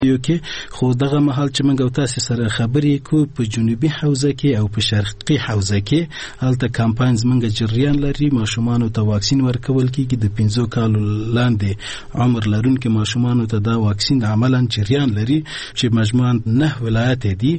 یو کې خو دغه مهال چې موږ تاسو سره خبرې کو په جنوبي حوزه کې او په شرقي حوزه کې هلته کمپاینز موږ جریان لري. ماشومان ته واکسین ورکول کیږي. د 15 کالو لاندې عمر لرونکو ماشومان ته دا واکسین عملاً جریان لري چې مجموعاً 9 ولایت دي.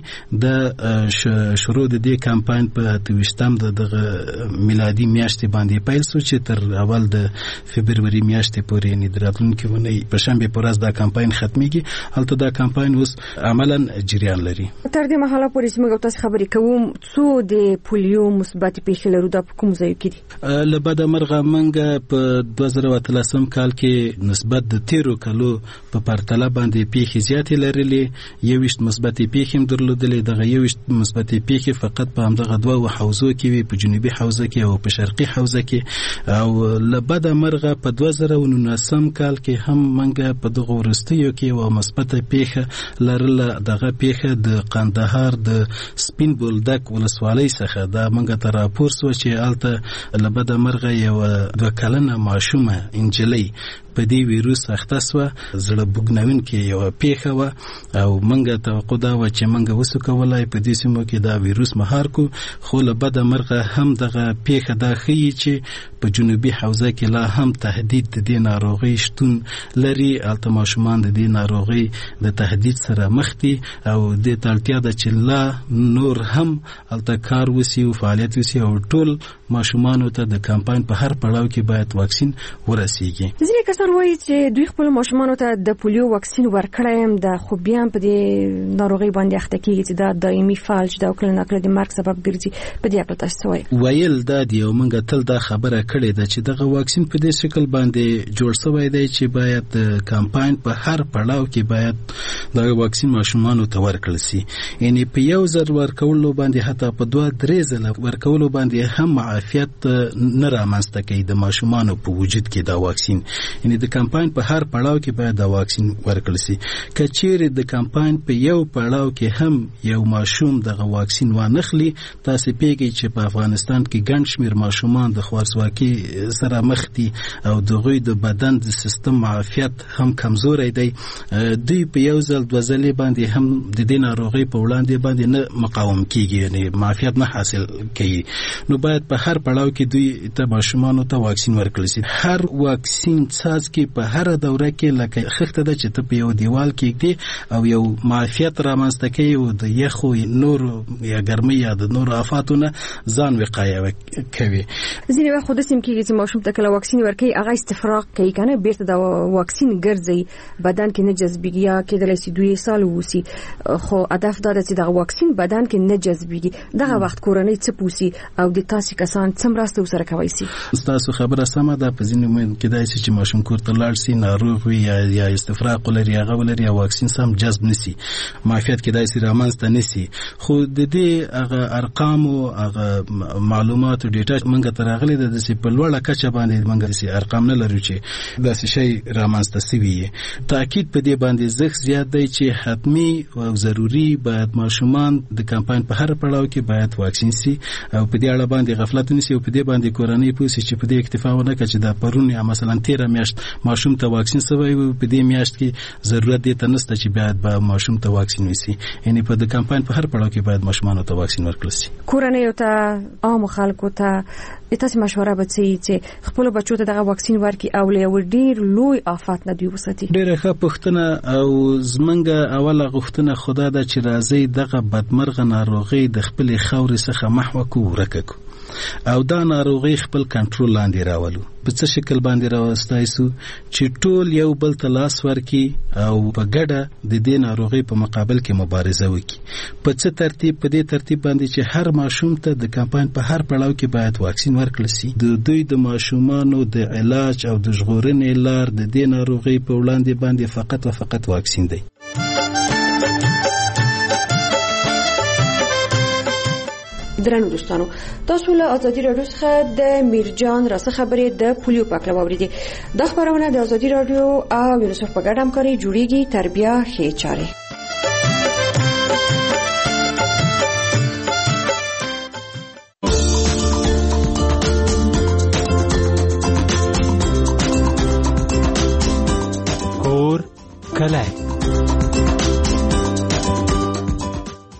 د شروع د دې کمپاین په 28 د میلادي میاشتې باندې پیل شو چې تر اول د فبرवरी میاشتې پورې نه دراتونکو ونې په شنبه پر ورځ دا کمپاین ختميږي. دا کمپاین اوس عملاً جریان لري. تر دې مهاله پورې موږ تاسو خبرې کوم څو د پولیو مثبت پیښې لرو د کوم ځای کې دي. لبد مرغه موږ په 2013 کال کې نسبت د 13 کالو په پرتله باندې پیښې زیاتې لرلې. 21 مثبت پیښې هم درلودلې. دغه 21 مثبت پیښې فقط په همدغه دوه حوزو کې وي، په جنوبي حوزه کې او په شرقي حوزه کې. او لبد مرغه په 2019 کال کې هم موږ په دغه ورستیو کې و مثبت پیښه لرله. دغه پیښه د قندهار د سپین بولدک ولسوالۍ څخه دا موږ ته راپور شو چې الته لبد مرغه یو 2 کلنه ماشومه انجلۍ په دې ویروس اخته سو. زړه بوګناونکې یو پیښه و او موږ توقع دا و چې موږ وسو کولای په دې سیمو کې دا ویروس مهار کو. خو لبد مرغه هم دغه پیښه دا ښیي چې په جنوبي حوزه کې لا هم تهدید د دې ناروغي شتون لري. الته ماشومان د دې ناروغي د تهدید سره مخ دي او د تلتیا د چې لا نور هم الته کار وسی او فعالیت وسی او ټول ماشومان ته د کمپاین په هر پړاو کې باید واکسین ورسیږي. ځینې کسان وایي چې دوی خپل ماشومان ته د پولیو واکسین ورکړم د خو بیا په دې ناروغي باندې اخته کیږي چې دا دایمي فالج دا کله نکله د مرګ سبب ګرځي. په دې اړه تاسو ویل دا دی او موږ تل دا خبره کړې ده چې دغه واکسین په دې شکل باندې جوړ شوی دی چې باید د کمپاین په هر پړاو کې باید دا واکسین ماشومان ته ورکړل شي. یعنی په یو ځل ورکولو باندې حتی په 2-3 ځله ورکولو باندې هم معافیت نه رامنځته کوي د ماشومان په وجود کې دا واکسین. یعنی د کمپاین په هر پړاو کې باید دا واکسین ورکړل شي. کچېره د کمپاین په یو پړاو کې هم یو ماشوم دغه واکسین وانخلي، تاسو پیږئ چې په افغانستان کې ګڼ شمېر ماشومان د خوارځواکۍ سره مخ دي او دغوی د بدن د سیستم معافیت هم کمزوري دی. دوی په یو ځل 2 ځلې باندې هم د دې ناروغي په وړاندې باندې نه مقاوم کیږي، یعنی معافیت نه حاصل کوي. نو باید په هر پړاو کې دوی ته ماشومان ته واکسین ورکړل شي. هر واکسین ساز کې په هر دوره کې لکه خخته ده چې ته په یو دیوال کې دی او یو معافیت رامنځته کوي او د یخو نور یا ګرمۍ یا د نور آفاتونه ځان وقایه کوي. ځینې وخت خو داسې کېږي چې ماشوم ته کله واکسین ورکوي هغه استفراغ کوي کنه بیرته دا واکسین ګرځي بدن کې نه جذبېږي یا کېدلی شي 2 سال ووسي. خو هدف دا ده چې دا واکسین بدن کې نه جذبېږي. دغه وخت کورنۍ څه پوسي او د تاسو کسان څه مرسته وسره کوي سي. تاسو خبره سمه ده. په ځینې موږ کې دای چې ماشوم کور ته لاړ شي ناروغ وي یا استفراغ لري هغه ولري یا واکسین سم جذب نشي معافیت کې دای سي رامنځته نشي. خو د دې هغه ارقام او هغه معلومات او ډیټا موږ ته راغلي د دې په لوړه کچه باندې موږ سي ارقام نه لرو چې دا شی رامنځته سوي. تاکید په دې باندې زخ زیات دی چې حتمی او ضروری باید ماشومان د کمپاین په هر پړاو کې باید واکسین سي او په دې اړه باندې غفلت نشي او په دې باندې کورنۍ پوسي چې په دې اکتفا ونه کړي چې دا پرون یا مثلا 13 میاشت ماشوم ته واکسین سوی او په دې میاشت کې ضرورت دي ته نشته چې باید به ماشوم ته واکسین وسی. یعنی په د کمپاین په هر پړاو کې باید ماشومان ته واکسین ورکړل شي. کورنۍ ته عام خلکو ته تاسو مشوره به چې خپل بچو ته دغه واکسین ورکړي او له ډیر لوی آفات نه دی وساتي. ډیره ښه پوښتنه او زمونږه اوله غوښتنه خدا ده چې راځي دغه بدمرغه ناروغي د خپل خاورې څخه محو کو ورککو او دا ناروغي خپل کنټرول لاندې راولو. په څه شکل باندې راوستای سو چې ټول یو بل ته لاس ورکي او په ګډه د دې ناروغي په مقابل کې مبارزه وکړي. په څه ترتیب؟ په دې ترتیب باندې چې هر ماشوم ته د کمپاین په هر پړاو کې باید واکسین ورکړل شي. د دوی د ماشومانو د علاج او د ژغورنې لار د دې ناروغي په وړاندې باندې فقط او فقط واکسین دی. درنو دوستانو، تاسو له ازادي رادیو څخه د میرجان راڅخه خبرې د پولیو په اړه واوریدئ. دا خبرونه د ازادي رادیو او یونیسف په ګډه همکاري جوړیږي. تربیه ښې چارې. کور کلی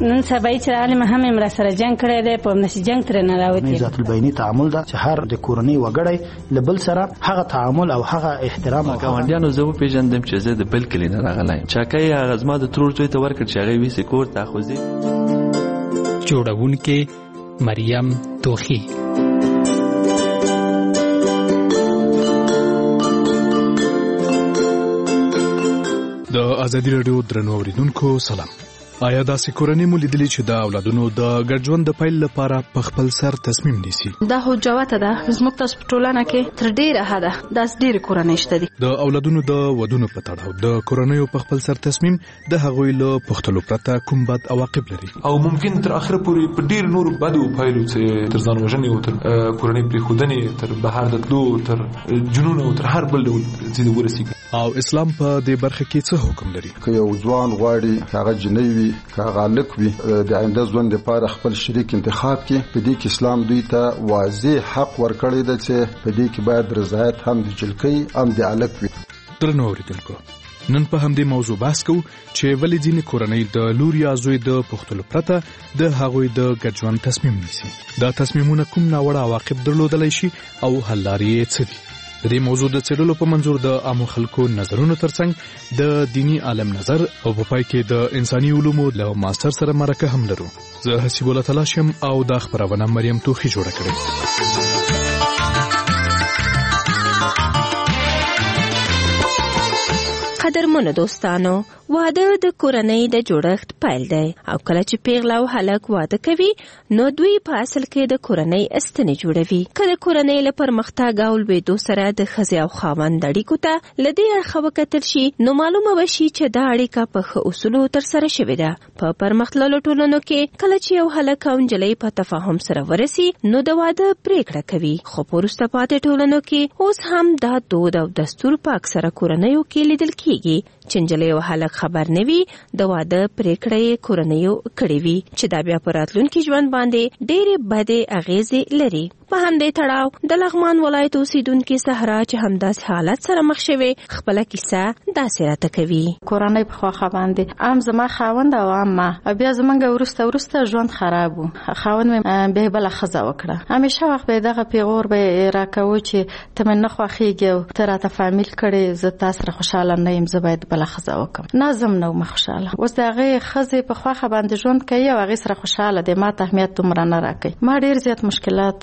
نن سبا چې عالم هم امر سره جنگ کړی دی په نشي جنگ تر نه راوتی ذات البینی تعامل دا چې هر د کورنۍ وګړی لبل سره هغه تعامل او هغه احترام او ګاونډیانو زه پیژندم چې زه د بل کلی نه راغلی چاکای هغه زما د ترور څوی ته ورکړ چې هغه ویسې کور ته خوځي. جوړونکې مریم توخی. د ازادي رادیو درنو اوریدونکو سلام. آیا داسې کورنۍ مو لیدلې چې د اولادونو د ګډ ژوند د پیل لپاره په خپل سر تصمیم نیسي؟ دا خو جوته ده زموږ تاسو په ټولنه کې تر ډیره حده داس ډیره کورنۍ شته دي. د اولادونو د ودونو په تړاو د کورنۍ په خپل سر تصمیم د هغوی له پختلو پرته کوم بد عواقب لري او ممکن تر اخره پورې په ډیر نور بدو پایلو چې تر ځان وژنې او تر کورنۍ پریښودنې تر بهر د تلو تر جنون او تر هر بل ډول ځینې ورسیږي. او اسلام په دې برخه کې څه حکم لري؟ که یو ځوان غواړي هغه جنۍ وي هغه الک وي د آینده ژوند لپاره خپل شریک انتخاب کړي په دې کې اسلام دوی ته واضح حق ورکړی دی چې په دې کې باید رضایت هم د جلکۍ هم د الک وي. درنو اوریدونکو نن په همدې موضوع بحث کوو چې ولې ځینې کورنۍ د لور یا زوی د پختلو پرته د هغوی د ګډ ژوند تصمیم نیسي. دا تصمیمونه کوم ناوړه عواقب درلودلی شي او حل لارې یې څه دي؟ د دې موضوع د څېړلو په منظور د عامو خلکو نظرونو ترڅنګ د دینی عالم نظر او په پای کې د انساني علومو له ماستر سره مرکه هم لرو. زه حسیب الله تعالی شم او دا خبرونه مریم توخی جوړه کړې. قدرمنو دوستانو، واده د کورنۍ د جوړښت پیل دی او کله چې پیغله او هلک واده کوي نو دوی په اصل کې د کورنۍ استنې جوړوي. کله کورنۍ له پرمختګ او لویدو سره د ښځې او خاوند اړیکو ته له دې اړخه وکتل شي نو معلومه به شي چې دا اړیکه په ښه اصولو ترسره شوې ده. په پرمختللو ټولنو کې کله چې یو هلک او نجلۍ په تفاهم سره ورسي نو د واده پریکړه کوي، خو په وروسته پاتې ټولنو کې اوس هم دا دود او دستور په اکثره کورنیو کې لیدل کیږي چې نجلۍ او هلک خبر نه وي د واده پریکړه یې کورنیو کړې وي چې دا بیا په راتلونکي ژوند باندې ډېرې بدې اغیزې لري. په همدې تړاو د لغمان ولایت اوسیدونکې سهرا چې همداسې حالت سره مخ شوې خپله کیسه داسې راته کوي. کورنۍ په خواخه باندې ام زما خاوند او ام ما بیا زمونږ وروسته ژوند خراب و. خاوند مې به بله ښځه وکړه. همیشه وخت به دغه پیغور به راکوو چې ته مې نه خوښېږي او ته راته فامیل کړې زه تا سره خوشحاله نه یم، زه باید بله ښځه وکړم. نظم نه وم خوشحاله. اوس د هغې ښځې په خواخه باندې ژوند کوي او هغې سره خوشحاله دی، ما ته اهمیت دومره نه راکوي. ما ډېر زیات مشکلات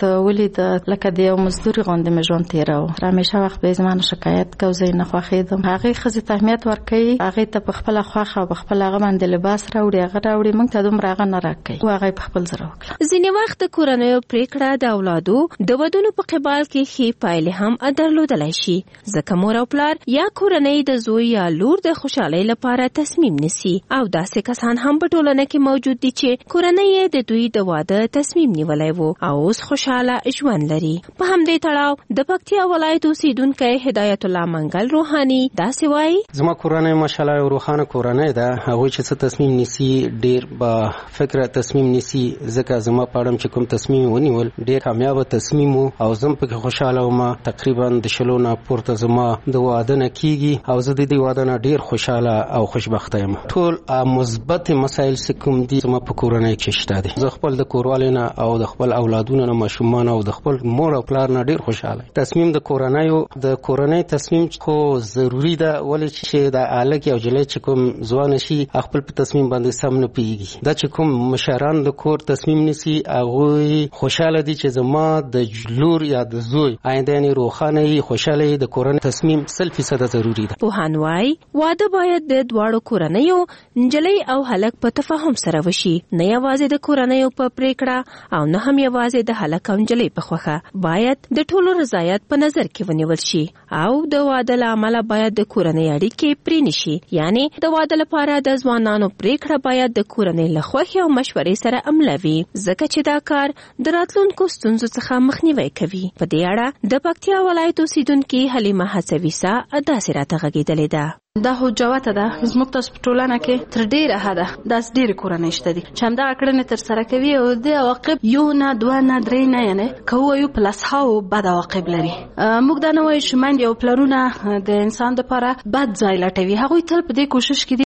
لکه د یو مزدوري غوندې مې ژوند تېراوه. همیشه وخت به یې زما نه شکایت کو، زه یې نه خوښېدم. هغې ښځې ته اهمیت ورکوي، هغې ته په خپله خوښه او په خپل هغه باندې لباس راوړي، هغه راوړي، موږ ته دومره هغه نه راکوي. هغه یې په خپل زړه وکړه. ځینې وخت د کورنیو پریکړه د اولادو د ودونو په قبال کې ښې پایلې هم درلودلی شي، ځکه مور او پلار یا کورنۍ د زوی یا لور د خوشحالۍ لپاره تصمیم نیسي. او داسې کسان هم په ټولنه کې موجود دي چې کورنۍ د دوی د واده تصمیم نیولی و او اوس خوشحاله ژوند لري. په همدې تړاو د پکتیا ولایت اوسیدونکی هدایت الله منګل روحاني داسې وایي: زما کورنۍ ماشاءالله یو روښانه کورنۍ ده. هغوی چې څه تصمیم نیسي ډېر با فکره تصمیم نیسي، ځکه زما په اړه چې کوم تصمیم ونیول ډېر کامیابه تصمیم و او زه پکې خوشحاله وم. تقریبا د 20 نه پورته زما د واده نه کېږي او زه د دې واده نه ډېر خوشحاله او خوشبخته یم. ټول مثبت مسایل چې کوم دي زما په کورنۍ کې شته دي. زه خپل د کوروالې نه او د خپل اولادونو نه ماشومان او د خپل مور او پلار نه ډیر خوشاله. تصمیم د کورنۍ تصمیم خو ضروری ده، ولې چې د الک او جلې چې کوم ځوان شي خپل په تصمیم باندې سم نه پیږي. دا چې کوم مشران د کور تصمیم نسی هغه خوشاله دي چې زما د لور یا د زوی آینده نه روښانه وي، خوشاله د کورنۍ تصمیم 100% ضروری ده. پوهانوای واده باید د دواړو کورنیو نجلۍ او هلک په تفاهم سره وشي، نه یوازې د کورنیو په پریکړه او نه هم یوازې د هلک او نجلۍ په خوښه. باید د ټولو رضایت په نظر کې ونیول شي او د واده له امله باید د کورنۍ اړیکې پرې نشي. یعنی د واده لپاره د ځوانانو پریکړه باید د کورنۍ له خوښې او مشورې سره عمله وي، ځکه چې دا کار د راتلونکو ستونزو څخه مخنیوی کوي. په دې اړه د پکتیا ولایت اوسیدونکې حلیمه حسویسا داسې راته غږېدلې ده: دا خو جوته ده زموږ تاسو په ټولنه کې تر ډیره حده داس ډیره کورنۍ شته دي چې همدا کړنې تر سره کوي او د عواقب یو نه دوه نه درې نه یعنی کوو یو پلس هاو بد عواقب لري. موږ دا نه وایو چې ماندې او پلرونه د انسان لپاره بد ځای لټوي، هغوی تل په دې کوشش کې